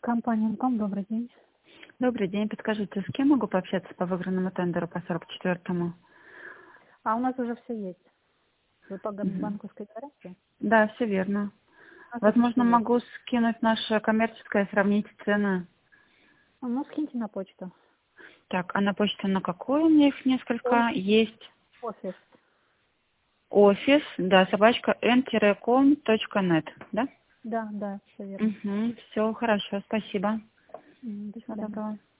Компания «Инком», добрый день. Добрый день. Подскажите, с кем могу пообщаться по выигранному тендеру по 44-му? А у нас уже все есть. Вы по Мгм. банковской гарантии? Да, все верно. У нас уже Возможно, все есть. могу скинуть наше коммерческое, сравнить цены. Ну, скиньте на почту. Так, а на почту на какую? У меня их несколько. Есть Офис. офис, да, собачка n-com.net, да? Да, все верно. Угу, все, хорошо, спасибо. До Всего свидания. доброго.